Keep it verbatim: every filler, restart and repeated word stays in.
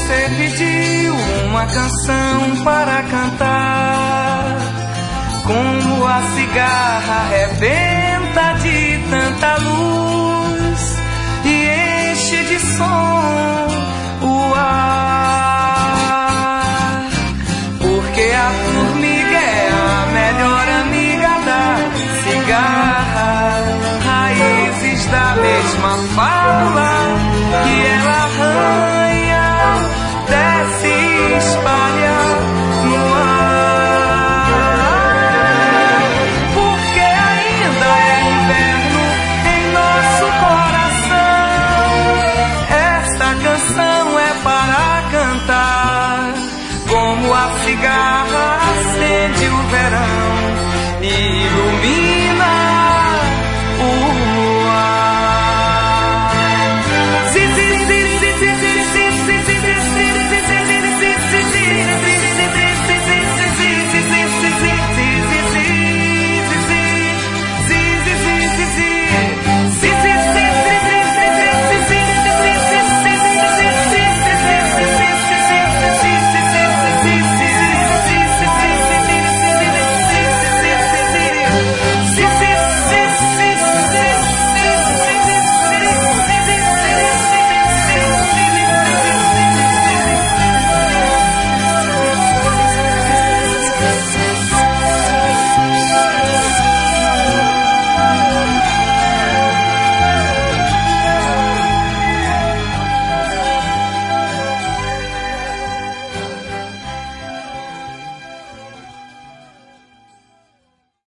Você pediu uma canção para cantar, como a cigarra arrebenta de tanta luz e enche de som o ar. Porque a formiga é a melhor amiga da cigarra, raízes da mesma fala que é